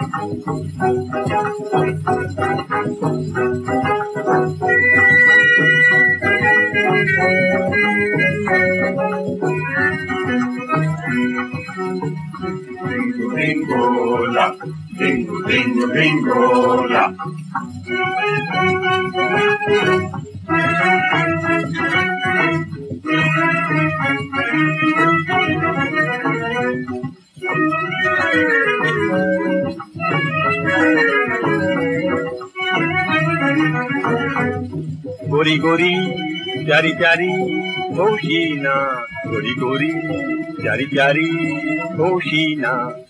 Ringola, ringo, ringo, ringola. गोरी गोरी प्यारी प्यारी होशीना, गोरी गोरी प्यारी प्यारी होशीना।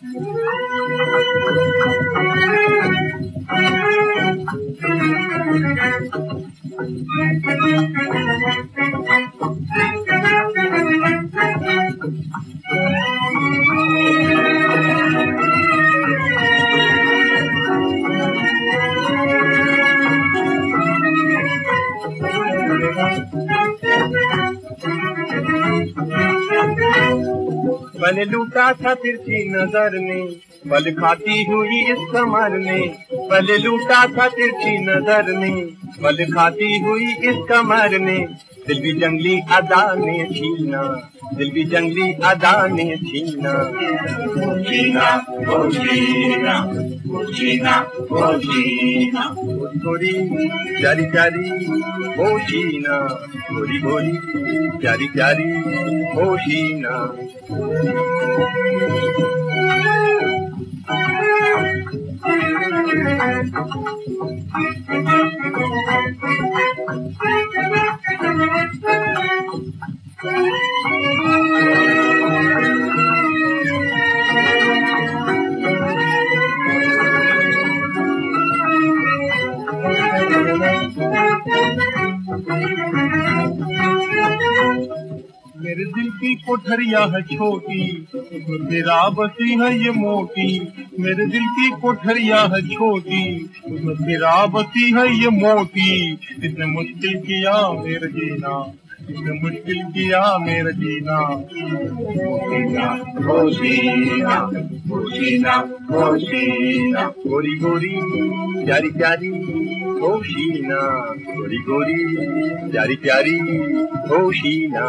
मैंने लूटा था तिरछी नजर ने, पल खाती हुई इस कमर ने। पल लूटा था तिरछी नजर ने, पल खाती हुई इस कमर ने। दिल भी जंगली अदा ने छीना, दिल भी जंगली अदा ने छीना। छीना ओ छीना, छीना ओ छीना। गोरी गोरी प्यारी प्यारी होशीना, गोरी गोरी प्यारी प्यारी होशीना। मेरे दिल की कोठरिया है छोटी, तेरा बसी है ये मोटी। मेरे दिल की कोठरिया है छोटी, तेरा बसी है ये मोटी। इसने मुश्किल किया मेरा जीना, इसने मुश्किल किया मेरा जीना। होशीना होशीना होशीना होशीना। गोरी गोरी प्यारी प्यारी होशीना, गोरी गोरी प्यारी प्यारी होशीना।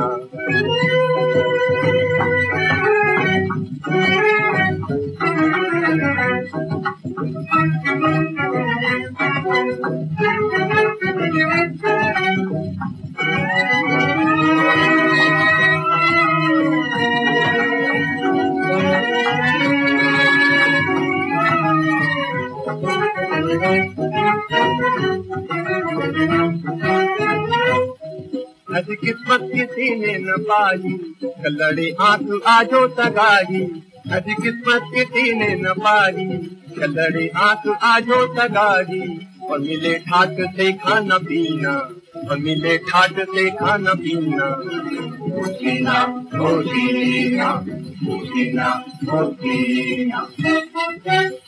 ऐसी किस्मत किसी ने न पाई, कलड़े आंसू आजो तगाई। ऐसी किस्मत किसी ने न पाई, कलड़े आंसू आजो तगाई। और मिले ठाट से खाना पीना, और मिले ठाट से खाना पीना। होशीना होशीना होशीना होशीना।